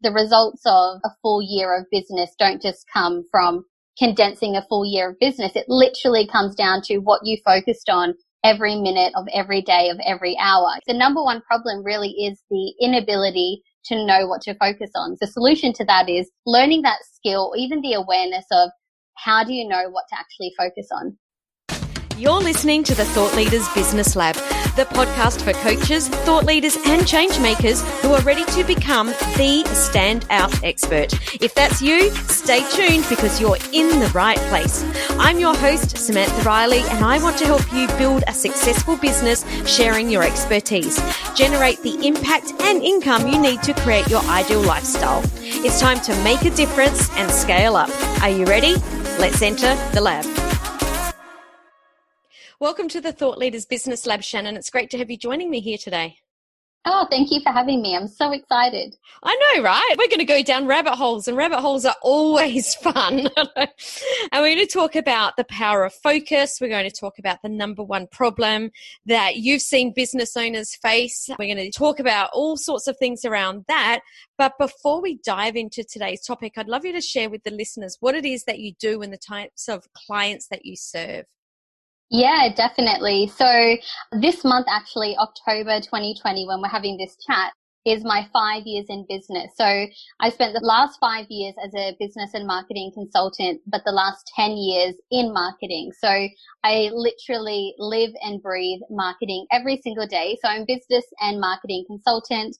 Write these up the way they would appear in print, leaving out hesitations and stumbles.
the results of a full year of business don't just come from condensing a full year of business. It literally comes down to what you focused on every minute of every day of every hour. The number one problem really is the inability to know what to focus on. The solution to that is learning that skill, or even the awareness of how do you know what to actually focus on. You're listening to the Thought Leaders Business Lab, the podcast for coaches, thought leaders and change makers who are ready to become the standout expert. If that's you, stay tuned because you're in the right place. I'm your host, Samantha Riley, and I want to help you build a successful business sharing your expertise. Generate the impact and income you need to create your ideal lifestyle. It's time to make a difference and scale up. Are you ready? Let's enter the lab. Welcome to the Thought Leaders Business Lab, Shannon. It's great to have you joining me here today. Oh, thank you for having me. I'm so excited. I know, right? We're going to go down rabbit holes, and rabbit holes are always fun. And we're going to talk about the power of focus. We're going to talk about the number one problem that you've seen business owners face. We're going to talk about all sorts of things around that. But before we dive into today's topic, I'd love you to share with the listeners what it is that you do and the types of clients that you serve. Yeah, definitely. So this month, actually, October 2020, when we're having this chat, is my 5 years in business. So I spent the last 5 years as a business and marketing consultant, but the last 10 years in marketing. So I literally live and breathe marketing every single day. So I'm a business and marketing consultant.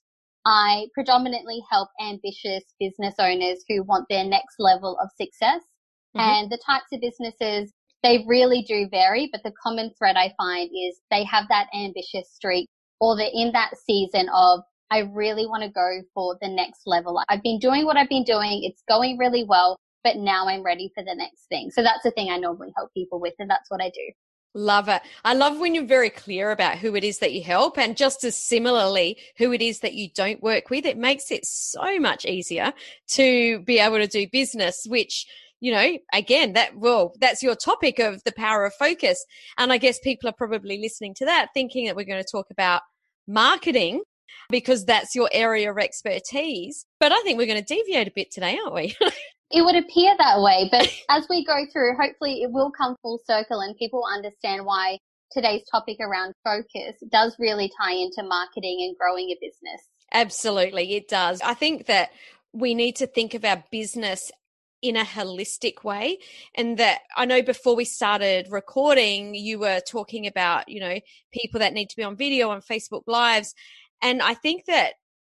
I predominantly help ambitious business owners who want their next level of success. Mm-hmm. And the types of businesses, they really do vary, but the common thread I find is they have that ambitious streak, or they're in that season of, I really want to go for the next level. I've been doing what I've been doing. It's going really well, but now I'm ready for the next thing. So that's the thing I normally help people with, and that's what I do. Love it. I love when you're very clear about who it is that you help, and just as similarly, who it is that you don't work with. It makes it so much easier to be able to do business, which, you know, again, that's your topic of the power of focus. And I guess people are probably listening to that thinking that we're going to talk about marketing because that's your area of expertise. But I think we're going to deviate a bit today, aren't we? It would appear that way, but as we go through, hopefully it will come full circle and people understand why today's topic around focus does really tie into marketing and growing a business. Absolutely, it does. I think that we need to think of our business in a holistic way. And that I know before we started recording, you were talking about, you know, people that need to be on video on Facebook Lives. And I think that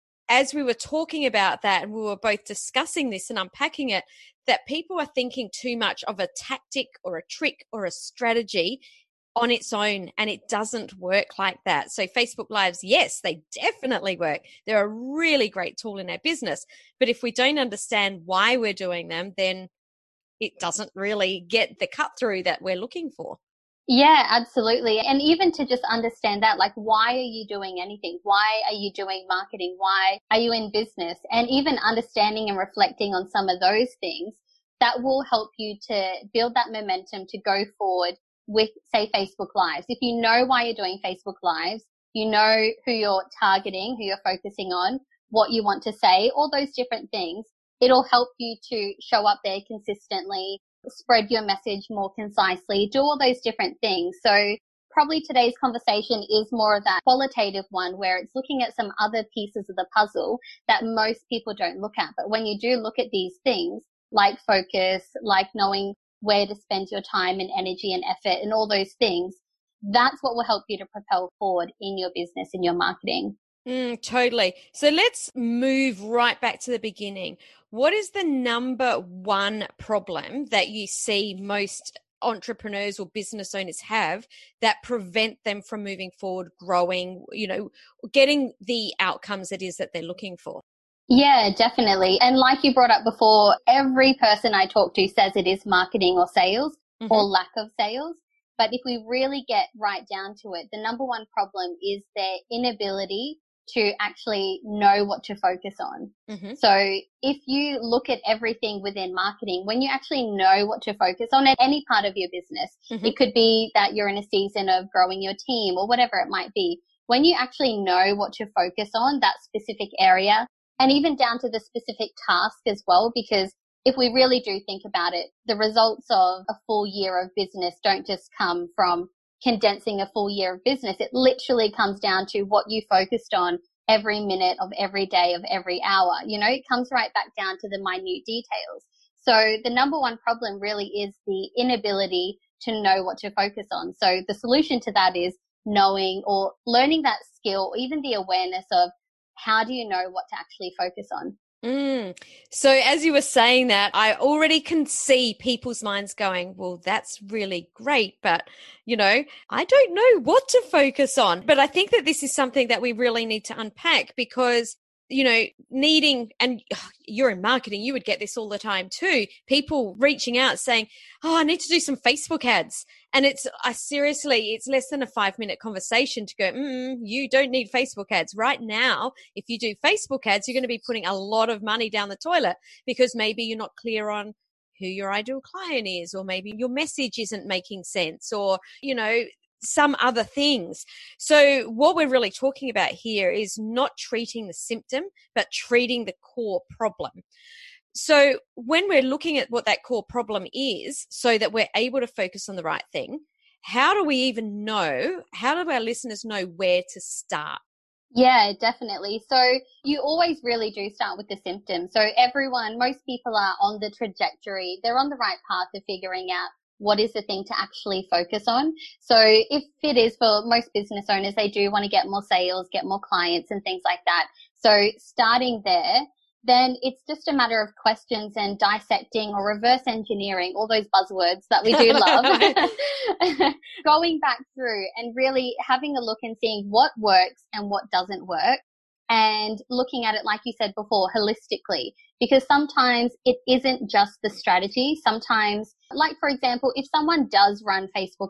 as we were talking about that and we were both discussing this and unpacking it, that people are thinking too much of a tactic or a trick or a strategy on its own, and it doesn't work like that. So Facebook Lives, yes, they definitely work. They're a really great tool in our business. But if we don't understand why we're doing them, then it doesn't really get the cut through that we're looking for. Yeah, absolutely. And even to just understand that, like, why are you doing anything? Why are you doing marketing? Why are you in business? And even understanding and reflecting on some of those things, that will help you to build that momentum to go forward with, say, Facebook Lives. If you know why you're doing Facebook Lives, you know who you're targeting, who you're focusing on, what you want to say, all those different things, it'll help you to show up there consistently, spread your message more concisely, do all those different things. So probably today's conversation is more of that qualitative one where it's looking at some other pieces of the puzzle that most people don't look at. But when you do look at these things, like focus, like knowing where to spend your time and energy and effort and all those things, that's what will help you to propel forward in your business, in your marketing. Totally. So let's move right back to the beginning. What is the number one problem that you see most entrepreneurs or business owners have that prevent them from moving forward, growing, you know, getting the outcomes it is that they're looking for? Yeah, definitely. And like you brought up before, every person I talk to says it is marketing or sales or lack of sales. But if we really get right down to it, the number one problem is their inability to actually know what to focus on. So if you look at everything within marketing, when you actually know what to focus on at any part of your business, it could be that you're in a season of growing your team or whatever it might be. When you actually know what to focus on, that specific area, and even down to the specific task as well, because if we really do think about it, the results of a full year of business don't just come from condensing a full year of business. It literally comes down to what you focused on every minute of every day of every hour. You know, it comes right back down to the minute details. So the number one problem really is the inability to know what to focus on. So the solution to that is knowing or learning that skill, or even the awareness of how do you know what to actually focus on. So as you were saying that, I already can see people's minds going, well, that's really great, but, you know, I don't know what to focus on. But I think that this is something that we really need to unpack, because you know, needing, and you're in marketing, you would get this all the time too. People reaching out saying, oh, I need to do some Facebook ads. And it's less than a 5-minute conversation to go, you don't need Facebook ads right now. If you do Facebook ads, you're going to be putting a lot of money down the toilet, because maybe you're not clear on who your ideal client is, or maybe your message isn't making sense, or, you know, some other things. So what we're really talking about here is not treating the symptom, but treating the core problem. So when we're looking at what that core problem is, so that we're able to focus on the right thing, how do we even know, how do our listeners know where to start? Yeah, definitely. So you always really do start with the symptoms. So most people are on the trajectory. They're on the right path of figuring out what is the thing to actually focus on. So if it is, for most business owners, they do want to get more sales, get more clients and things like that. So starting there, then it's just a matter of questions and dissecting or reverse engineering, all those buzzwords that we do love, going back through and really having a look and seeing what works and what doesn't work, and looking at it, like you said before, holistically, because sometimes it isn't just the strategy. Sometimes, like for example, if someone does run Facebook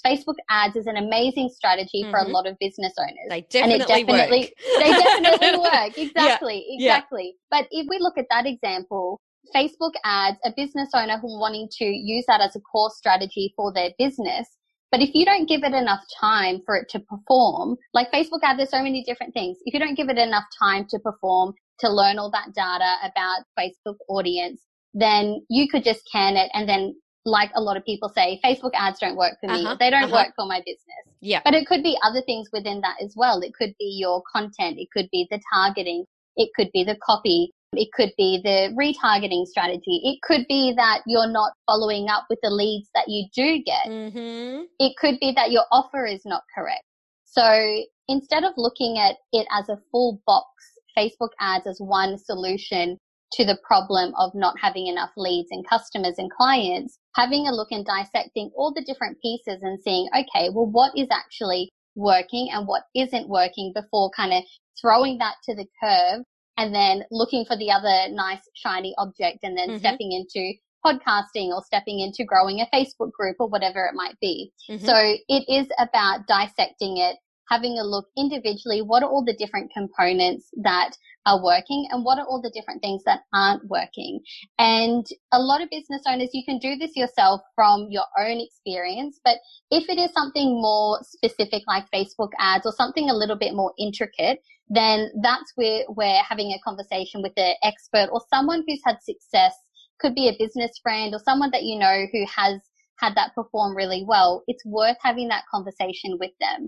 ads is an amazing strategy for a lot of business owners. They definitely work. They definitely work. Exactly. Yeah. But if we look at that example, Facebook ads, a business owner who wanting to use that as a core strategy for their business, but if you don't give it enough time for it to perform, like Facebook ads, there's so many different things. If you don't give it enough time to perform, to learn all that data about Facebook audience, then you could just can it. And then, like a lot of people say, Facebook ads don't work for me. They don't work for my business. Yeah. But it could be other things within that as well. It could be your content. It could be the targeting. It could be the copy. It could be the retargeting strategy. It could be that you're not following up with the leads that you do get. It could be that your offer is not correct. So instead of looking at it as a full box, Facebook ads as one solution to the problem of not having enough leads and customers and clients, having a look and dissecting all the different pieces and seeing, okay, well, what is actually working and what isn't working, before kind of throwing that to the curb and then looking for the other nice shiny object, and then stepping into podcasting or stepping into growing a Facebook group or whatever it might be. So it is about dissecting it, having a look individually, what are all the different components that are working and what are all the different things that aren't working. And a lot of business owners, you can do this yourself from your own experience, but if it is something more specific like Facebook ads or something a little bit more intricate, then that's where we're having a conversation with an expert or someone who's had success. Could be a business friend or someone that you know who has had that perform really well. It's worth having that conversation with them.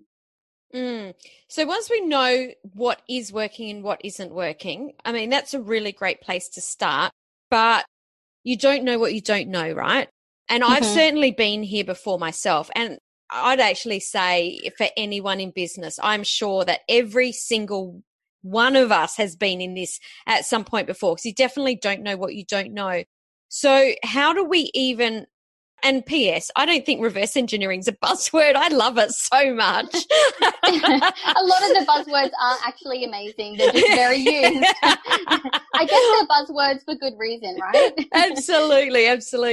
So once we know what is working and what isn't working, I mean, that's a really great place to start, but you don't know what you don't know, right? And I've certainly been here before myself. And I'd actually say, for anyone in business, I'm sure that every single one of us has been in this at some point before, because you definitely don't know what you don't know. So how do we even, and P.S., I don't think reverse engineering is a buzzword. I love it so much. A lot of the buzzwords are actually amazing. They're just very used. I guess they're buzzwords for good reason, right? Absolutely.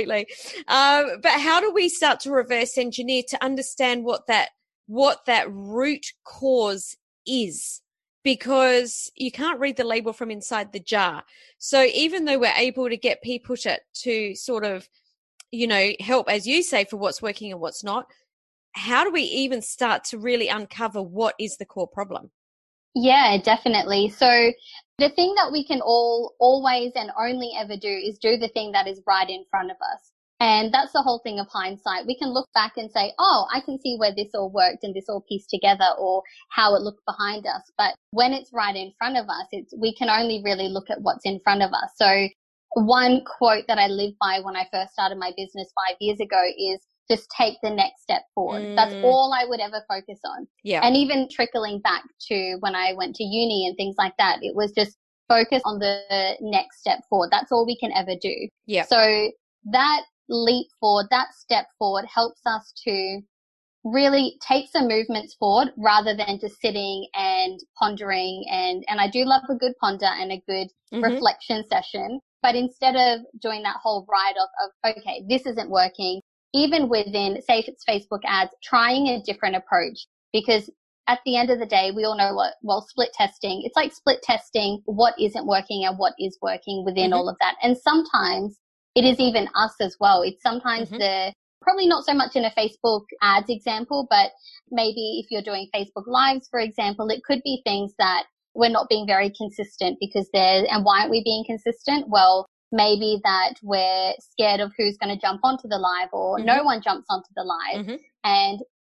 But how do we start to reverse engineer to understand what that root cause is? Because you can't read the label from inside the jar. So even though we're able to get people to sort of, you know, help, as you say, for what's working and what's not, how do we even start to really uncover what is the core problem? Yeah, definitely. So the thing that we can all always and only ever do is do the thing that is right in front of us. And that's the whole thing of hindsight. We can look back and say, oh, I can see where this all worked and this all pieced together, or how it looked behind us. But when it's right in front of us, we can only really look at what's in front of us. So one quote that I live by when I first started my business 5 years ago is, just take the next step forward. That's all I would ever focus on. Yeah. And even trickling back to when I went to uni and things like that, it was just focus on the next step forward. That's all we can ever do. Yeah. So that leap forward, that step forward helps us to really take some movements forward rather than just sitting and pondering. And I do love a good ponder and a good reflection session. But instead of doing that whole write-off of, okay, this isn't working, even within, say if it's Facebook ads, trying a different approach, because at the end of the day, we all know split testing, it's like split testing what isn't working and what is working within all of that. And sometimes it is even us as well. It's sometimes probably not so much in a Facebook ads example, but maybe if you're doing Facebook lives, for example, it could be things that we're not being very consistent and why aren't we being consistent? Well, maybe that we're scared of who's going to jump onto the live, or no one jumps onto the live, and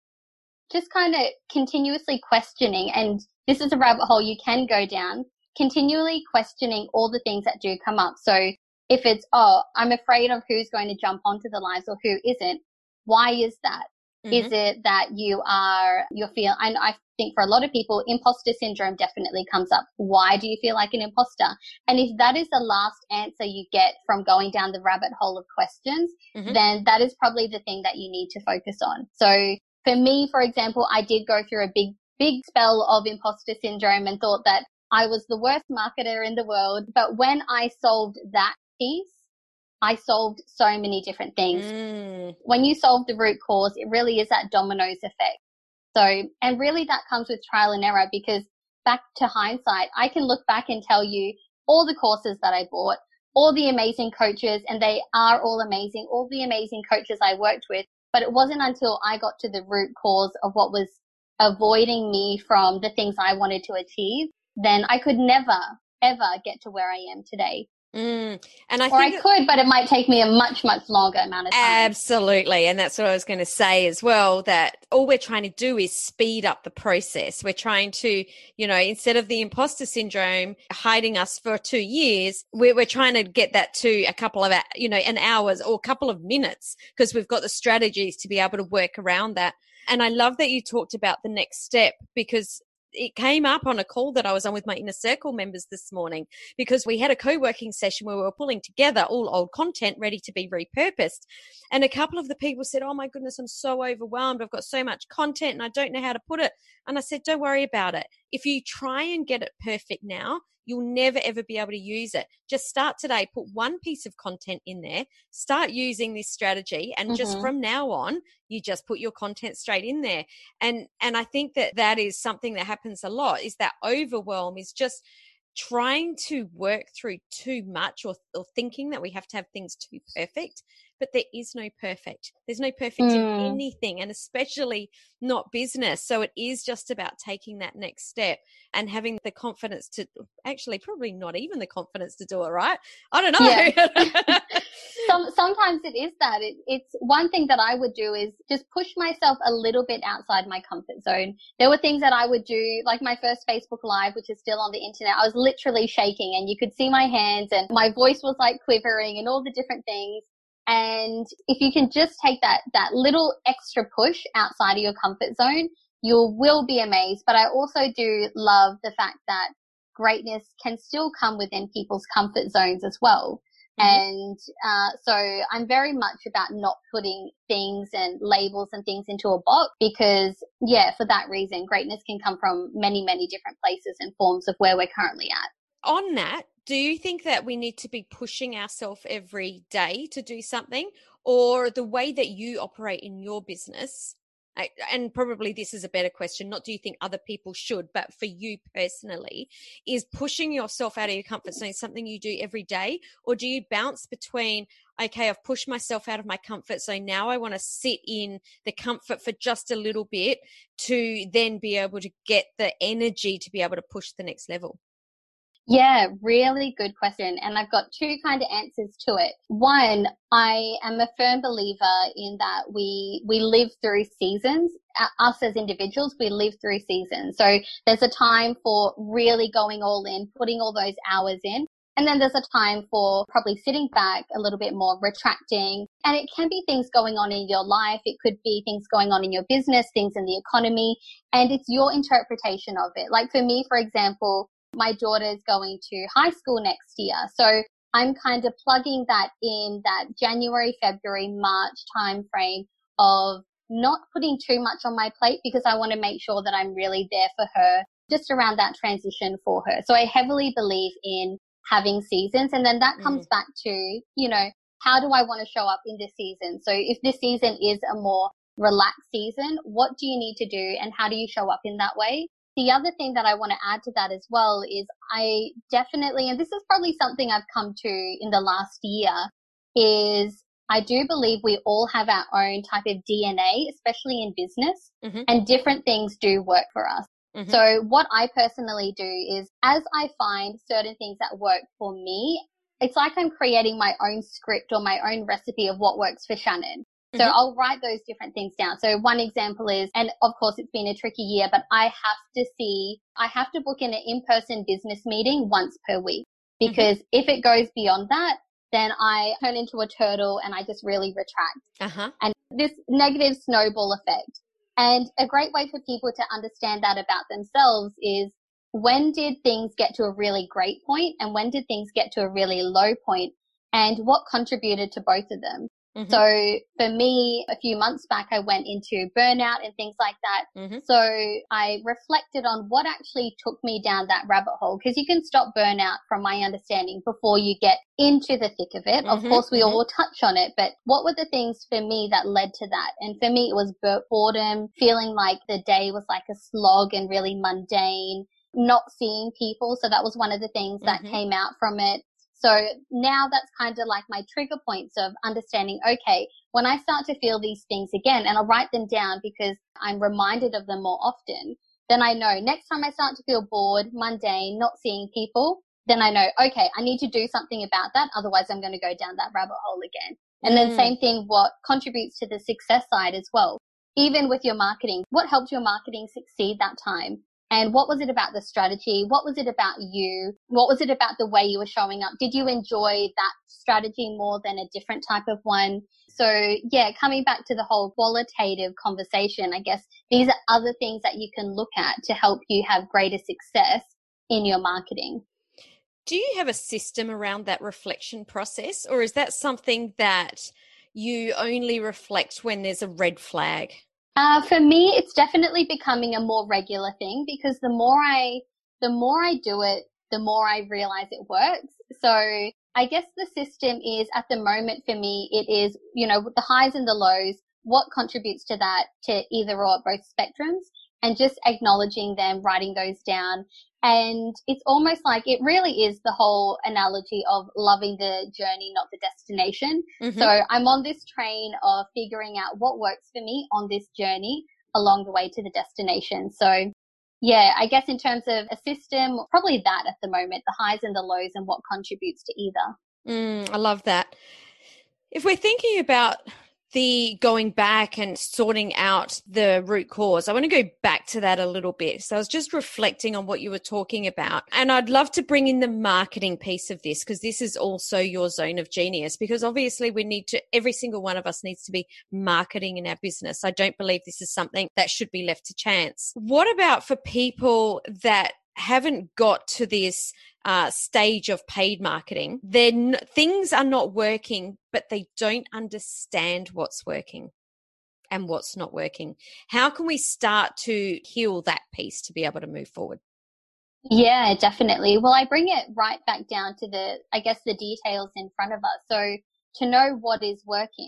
just kind of continuously questioning. And this is a rabbit hole you can go down, continually questioning all the things that do come up. So if it's, oh, I'm afraid of who's going to jump onto the lives or who isn't, why is that? Is it that you're feeling, and I think for a lot of people, imposter syndrome definitely comes up. Why do you feel like an imposter? And if that is the last answer you get from going down the rabbit hole of questions, then that is probably the thing that you need to focus on. So for me, for example, I did go through a big spell of imposter syndrome and thought that I was the worst marketer in the world. But when I solved that piece, I solved so many different things. When you solve the root cause, it really is that dominoes effect. So, and really that comes with trial and error, because back to hindsight, I can look back and tell you all the courses that I bought, all the amazing coaches, and they are all amazing, all the amazing coaches I worked with. But it wasn't until I got to the root cause of what was avoiding me from the things I wanted to achieve, then I could never, ever get to where I am today. And I could, but it might take me a much, much longer amount of time. Absolutely. And that's what I was going to say as well, that all we're trying to do is speed up the process. We're trying to, instead of the imposter syndrome hiding us for 2 years, we're trying to get that to a couple of, an hours or a couple of minutes, because we've got the strategies to be able to work around that. And I love that you talked about the next step, because it came up on a call that I was on with my Inner Circle members this morning, because we had a co-working session where we were pulling together all old content ready to be repurposed. And a couple of the people said, oh my goodness, I'm so overwhelmed. I've got so much content and I don't know how to put it. And I said, don't worry about it. If you try and get it perfect now, you'll never, ever be able to use it. Just start today, put one piece of content in there, start using this strategy. And just from now on, you just put your content straight in there. And I think that is something that happens a lot, is that overwhelm is just trying to work through too much, or thinking that we have to have things too perfect. But there is no perfect. There's no perfect in anything, and especially not business. So it is just about taking that next step and having the confidence to, actually probably not even the confidence to do it, right? I don't know. Yeah. Sometimes it is that. It's one thing that I would do is just push myself a little bit outside my comfort zone. There were things that I would do, like my first Facebook Live, which is still on the internet. I was literally shaking, and you could see my hands, and my voice was like quivering, and all the different things. And if you can just take that little extra push outside of your comfort zone, you will be amazed. But I also do love the fact that greatness can still come within people's comfort zones as well. And so I'm very much about not putting things and labels and things into a box, because, for that reason, greatness can come from many, many different places and forms of where we're currently at. On that, do you think that we need to be pushing ourselves every day to do something, or the way that you operate in your business, and probably this is a better question, not do you think other people should, but for you personally, is pushing yourself out of your comfort zone something you do every day? Or do you bounce between, okay, I've pushed myself out of my comfort zone, now I want to sit in the comfort for just a little bit to then be able to get the energy to be able to push the next level? Yeah, really good question. And I've got two kind of answers to it. One, I am a firm believer in that we live through seasons. Us as individuals, we live through seasons. So there's a time for really going all in, putting all those hours in. And then there's a time for probably sitting back a little bit more, retracting. And it can be things going on in your life. It could be things going on in your business, things in the economy. And it's your interpretation of it. Like for me, for example, my daughter's going to high school next year. So I'm kind of plugging that in that January, February, March timeframe of not putting too much on my plate because I want to make sure that I'm really there for her just around that transition for her. So I heavily believe in having seasons. And then that comes back to, you know, how do I want to show up in this season? So if this season is a more relaxed season, what do you need to do and how do you show up in that way? The other thing that I want to add to that as well is I definitely, and this is probably something I've come to in the last year, is I do believe we all have our own type of DNA, especially in business, and different things do work for us. So what I personally do is as I find certain things that work for me, it's like I'm creating my own script or my own recipe of what works for Shannon. So I'll write those different things down. So one example is, and of course it's been a tricky year, but I have to book in an in-person business meeting once per week because if it goes beyond that, then I turn into a turtle and I just really retract. And this negative snowball effect. And a great way for people to understand that about themselves is when did things get to a really great point and when did things get to a really low point and what contributed to both of them? So for me, a few months back, I went into burnout and things like that. So I reflected on what actually took me down that rabbit hole because you can stop burnout from my understanding before you get into the thick of it. Of course, we all touch on it, but what were the things for me that led to that? And for me, it was boredom, feeling like the day was like a slog and really mundane, not seeing people. So that was one of the things that came out from it. So now that's kind of like my trigger points of understanding, okay, when I start to feel these things again, and I'll write them down because I'm reminded of them more often, then I know next time I start to feel bored, mundane, not seeing people, then I know, okay, I need to do something about that. Otherwise I'm going to go down that rabbit hole again. And then same thing, what contributes to the success side as well. Even with your marketing, what helped your marketing succeed that time? And what was it about the strategy? What was it about you? What was it about the way you were showing up? Did you enjoy that strategy more than a different type of one? So yeah, coming back to the whole qualitative conversation, I guess these are other things that you can look at to help you have greater success in your marketing. Do you have a system around that reflection process, or is that something that you only reflect when there's a red flag? For me, it's definitely becoming a more regular thing because the more I do it, the more I realize it works. So I guess the system is at the moment for me, it is, you know, with the highs and the lows, what contributes to that, to either or both spectrums, and just acknowledging them, writing those down. And it's almost like it really is the whole analogy of loving the journey, not the destination. So I'm on this train of figuring out what works for me on this journey along the way to the destination. So yeah, I guess in terms of a system, probably that at the moment, the highs and the lows and what contributes to either. I love that. If we're thinking about the going back and sorting out the root cause, I want to go back to that a little bit. So I was just reflecting on what you were talking about, and I'd love to bring in the marketing piece of this because this is also your zone of genius, because obviously every single one of us needs to be marketing in our business. I don't believe this is something that should be left to chance. What about for people that haven't got to this stage of paid marketing, then things are not working, but they don't understand what's working and what's not working? How can we start to heal that piece to be able to move forward? Yeah, definitely. Well, I bring it right back down to the details in front of us. So to know what is working,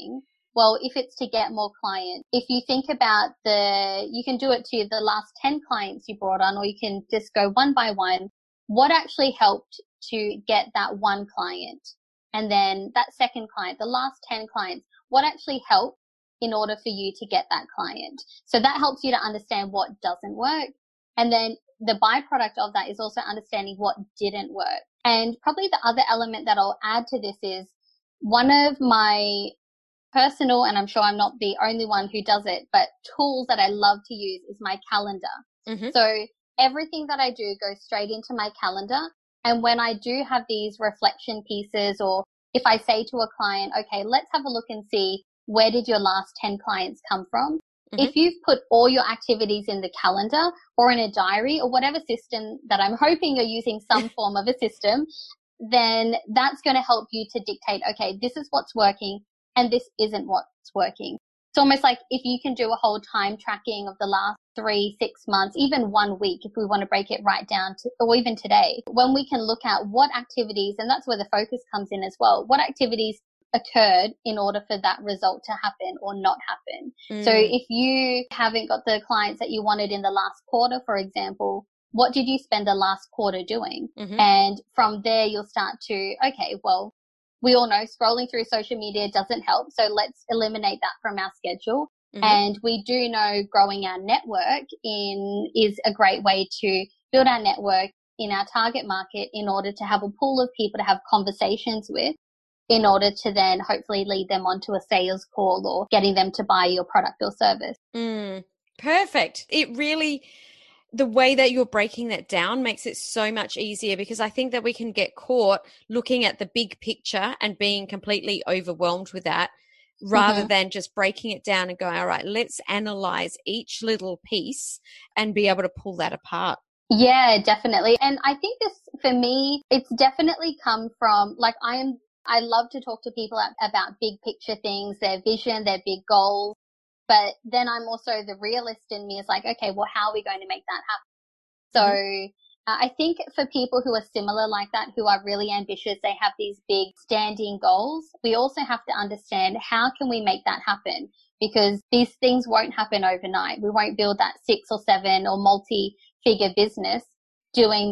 Well, if it's to get more clients, if you think about you can do it to the last 10 clients you brought on, or you can just go one by one. What actually helped to get that one client? And then that second client, the last 10 clients, what actually helped in order for you to get that client? So that helps you to understand what doesn't work. And then the byproduct of that is also understanding what didn't work. And probably the other element that I'll add to this is one of my personal, and I'm sure I'm not the only one who does it, but tools that I love to use is my calendar. Mm-hmm. So everything that I do goes straight into my calendar. And when I do have these reflection pieces, or if I say to a client, okay, let's have a look and see, where did your last 10 clients come from? Mm-hmm. If you've put all your activities in the calendar or in a diary or whatever system that I'm hoping you're using some form of a system, then that's going to help you to dictate, okay, this is what's working and this isn't what's working. It's almost like if you can do a whole time tracking of the last 3, 6 months, even 1 week, if we want to break it right down to, or even today, when we can look at what activities, and that's where the focus comes in as well, what activities occurred in order for that result to happen or not happen. So if you haven't got the clients that you wanted in the last quarter, for example, what did you spend the last quarter doing? Mm-hmm. And from there, you'll start to, okay, well, we all know scrolling through social media doesn't help. So let's eliminate that from our schedule. Mm-hmm. And we do know growing our network is a great way to build our network in our target market in order to have a pool of people to have conversations with, in order to then hopefully lead them onto a sales call or getting them to buy your product or service. Perfect. It really, the way that you're breaking that down makes it so much easier, because I think that we can get caught looking at the big picture and being completely overwhelmed with that, rather than just breaking it down and going, all right, let's analyze each little piece and be able to pull that apart. Yeah, definitely. And I think this, for me, it's definitely come from, like, I love to talk to people about big picture things, their vision, their big goals. But then I'm also the realist in me is like, okay, well, how are we going to make that happen? So I think for people who are similar like that, who are really ambitious, they have these big standing goals. We also have to understand, how can we make that happen? Because these things won't happen overnight. We won't build that 6 or 7 or multi-figure business doing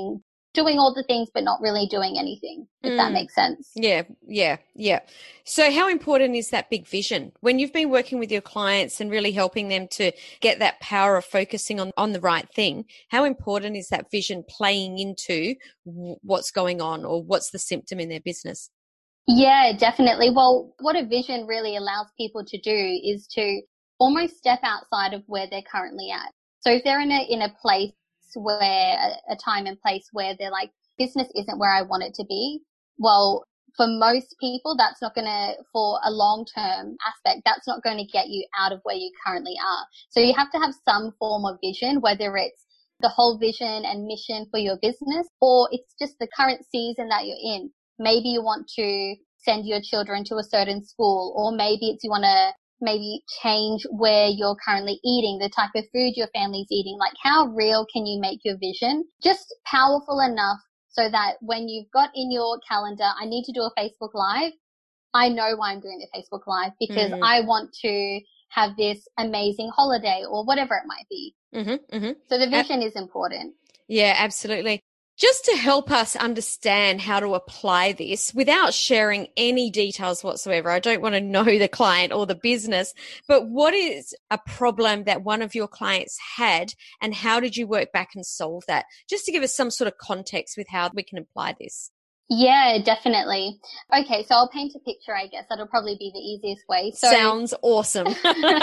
all the things, but not really doing anything, if that makes sense. Yeah. So how important is that big vision when you've been working with your clients and really helping them to get that power of focusing on the right thing? How important is that vision playing into what's going on, or what's the symptom in their business? Yeah, definitely. Well, what a vision really allows people to do is to almost step outside of where they're currently at. So if they're in a place where, a time and place where they're like, business isn't where I want it to be. Well, for most people, that's not going to, for a long-term aspect, that's not going to get you out of where you currently are. So you have to have some form of vision, whether it's the whole vision and mission for your business, or it's just the current season that you're in. Maybe you want to send your children to a certain school, or maybe it's you want to maybe change where you're currently eating, the type of food your family's eating. Like, how real can you make your vision just powerful enough so that when you've got in your calendar, I need to do a Facebook Live, I know why I'm doing the Facebook Live, because I want to have this amazing holiday or whatever it might be. So the vision is important. Yeah, absolutely. Just to help us understand how to apply this without sharing any details whatsoever, I don't want to know the client or the business, but what is a problem that one of your clients had, and how did you work back and solve that? Just to give us some sort of context with how we can apply this. Yeah, definitely. Okay, so I'll paint a picture, I guess. That'll probably be the easiest way. Sounds awesome.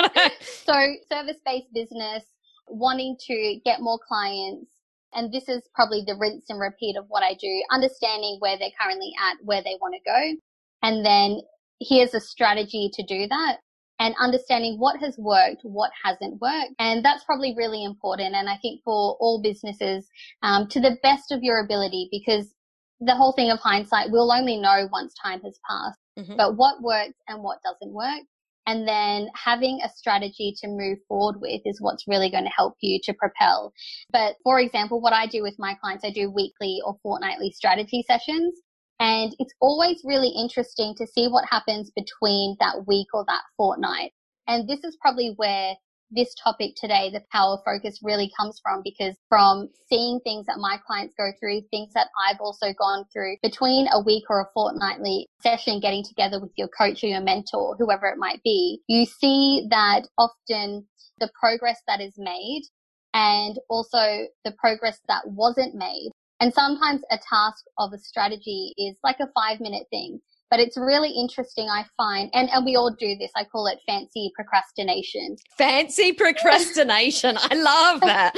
So service-based business, wanting to get more clients. And this is probably the rinse and repeat of what I do, understanding where they're currently at, where they want to go. And then here's a strategy to do that, and understanding what has worked, what hasn't worked. And that's probably really important. And I think for all businesses, to the best of your ability, because the whole thing of hindsight, we'll only know once time has passed, but what works and what doesn't work. And then having a strategy to move forward with is what's really going to help you to propel. But for example, what I do with my clients, I do weekly or fortnightly strategy sessions. And it's always really interesting to see what happens between that week or that fortnight. And this is probably where this topic today, the power of focus, really comes from, because from seeing things that my clients go through, things that I've also gone through between a week or a fortnightly session, getting together with your coach or your mentor, whoever it might be, you see that often the progress that is made and also the progress that wasn't made. And sometimes a task of a strategy is like a 5-minute thing. But it's really interesting, I find, and we all do this. I call it fancy procrastination. Fancy procrastination. I love that.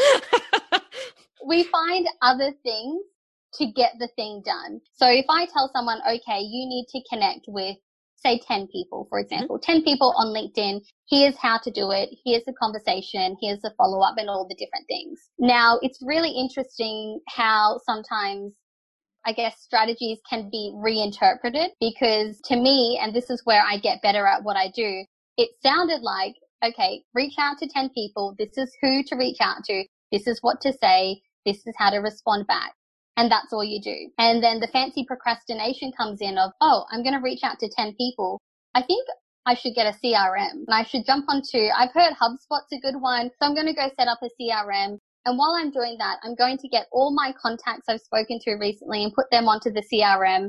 We find other things to get the thing done. So if I tell someone, okay, you need to connect with, say, 10 people, for example, 10 people on LinkedIn, here's how to do it, here's the conversation, here's the follow-up and all the different things. Now, it's really interesting how sometimes I guess strategies can be reinterpreted, because to me, and this is where I get better at what I do, it sounded like, okay, reach out to 10 people. This is who to reach out to. This is what to say. This is how to respond back. And that's all you do. And then the fancy procrastination comes in of, oh, I'm going to reach out to 10 people. I think I should get a CRM and I should jump onto, I've heard HubSpot's a good one. So I'm going to go set up a CRM. And while I'm doing that, I'm going to get all my contacts I've spoken to recently and put them onto the CRM.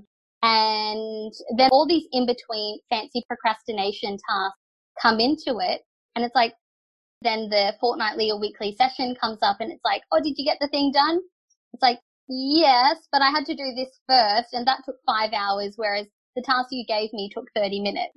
And then all these in-between fancy procrastination tasks come into it. And it's like, then the fortnightly or weekly session comes up and it's like, oh, did you get the thing done? It's like, yes, but I had to do this first. And that took 5 hours, whereas the task you gave me took 30 minutes.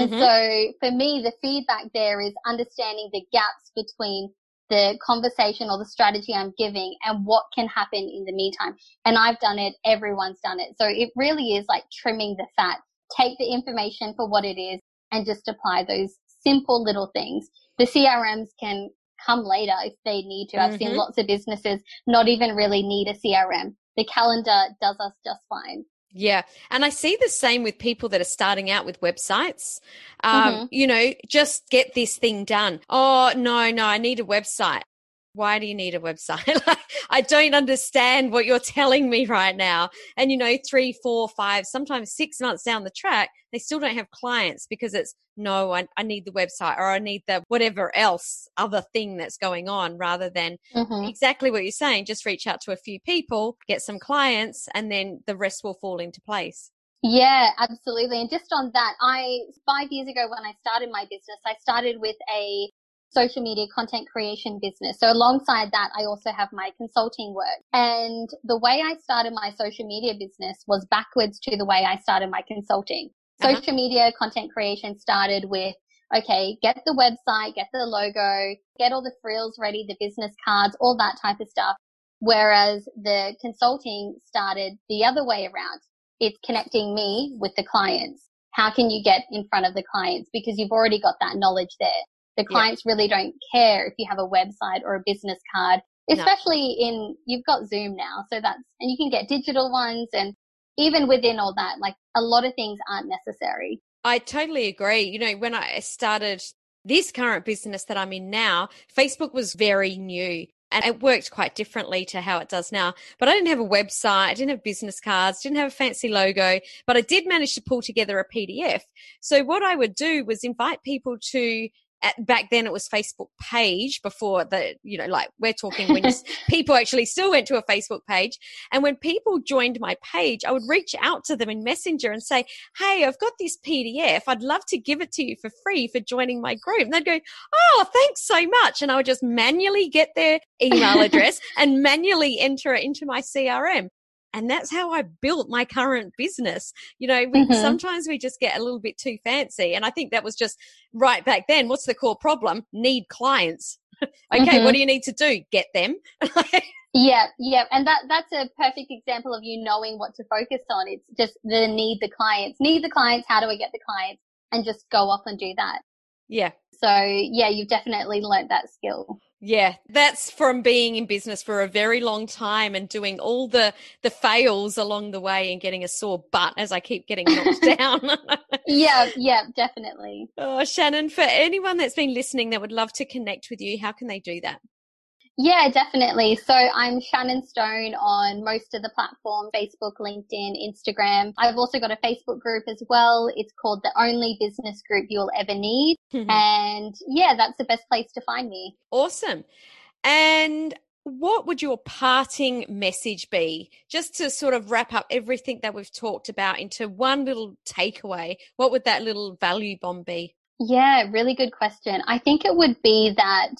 So for me, the feedback there is understanding the gaps between the conversation or the strategy I'm giving and what can happen in the meantime. And I've done it. Everyone's done it. So it really is like trimming the fat. Take the information for what it is and just apply those simple little things. The CRMs can come later if they need to. I've seen lots of businesses not even really need a CRM. The calendar does us just fine. Yeah. And I see the same with people that are starting out with websites. You know, just get this thing done. Oh, no, I need a website. Why do you need a website? I don't understand what you're telling me right now. And, you know, 3, 4, 5, sometimes 6 months down the track, they still don't have clients because it's, no, I need the website, or I need the whatever else other thing that's going on, rather than exactly what you're saying. Just reach out to a few people, get some clients, and then the rest will fall into place. Yeah, absolutely. And just on that, 5 years ago when I started my business, I started with a social media content creation business. So alongside that, I also have my consulting work. And the way I started my social media business was backwards to the way I started my consulting. Social media content creation started with, okay, get the website, get the logo, get all the frills ready, the business cards, all that type of stuff. Whereas the consulting started the other way around. It's connecting me with the clients. How can you get in front of the clients? Because you've already got that knowledge there. The clients really don't care if you have a website or a business card, especially you've got Zoom now. So and you can get digital ones, and even within all that, like a lot of things aren't necessary. I totally agree. You know, when I started this current business that I'm in now, Facebook was very new. And it worked quite differently to how it does now. But I didn't have a website, I didn't have business cards, didn't have a fancy logo, but I did manage to pull together a PDF. So what I would do was invite people to, back then it was Facebook page, before the, you know, like we're talking when people actually still went to a Facebook page. And when people joined my page, I would reach out to them in Messenger and say, hey, I've got this PDF. I'd love to give it to you for free for joining my group. And they'd go, oh, thanks so much. And I would just manually get their email address and manually enter it into my CRM. And that's how I built my current business. You know, sometimes we just get a little bit too fancy. And I think that was just right back then. What's the core problem? Need clients. Okay, what do you need to do? Get them. Yeah. And that's a perfect example of you knowing what to focus on. It's just need the clients. Need the clients. How do I get the clients? And just go off and do that. Yeah. So yeah, you've definitely learned that skill. Yeah, that's from being in business for a very long time and doing all the fails along the way and getting a sore butt as I keep getting knocked down. Yeah, definitely. Oh, Shannon, for anyone that's been listening that would love to connect with you, how can they do that? Yeah, definitely. So I'm Shannon Stone on most of the platforms, Facebook, LinkedIn, Instagram. I've also got a Facebook group as well. It's called The Only Business Group You'll Ever Need. And yeah, that's the best place to find me. Awesome. And what would your parting message be? Just to sort of wrap up everything that we've talked about into one little takeaway, what would that little value bomb be? Yeah, really good question. I think it would be that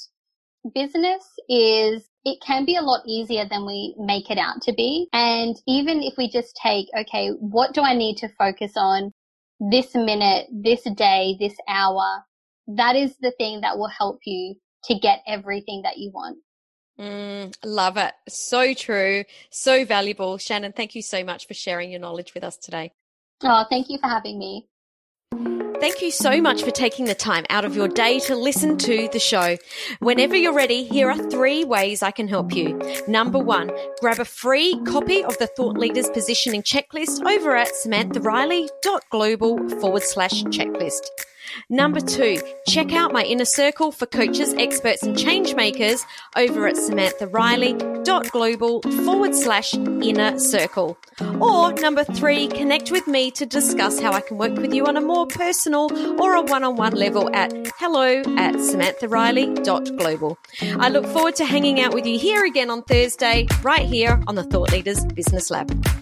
it can be a lot easier than we make it out to be. And even if we just take, okay, what do I need to focus on this minute, this day, this hour? That is the thing that will help you to get everything that you want. Love it. So true. So valuable. Shannon, thank you so much for sharing your knowledge with us today. Oh, thank you for having me. Thank you so much for taking the time out of your day to listen to the show. Whenever you're ready, here are 3 ways I can help you. Number 1, grab a free copy of the Thought Leaders Positioning Checklist over at samanthariley.global/checklist. Number 2, check out my inner circle for coaches, experts, and change makers over at samanthariley.global/inner circle. Or number 3, connect with me to discuss how I can work with you on a more personal or a one-on-one level at hello@samanthariley.global. I look forward to hanging out with you here again on Thursday, right here on the Thought Leaders Business Lab.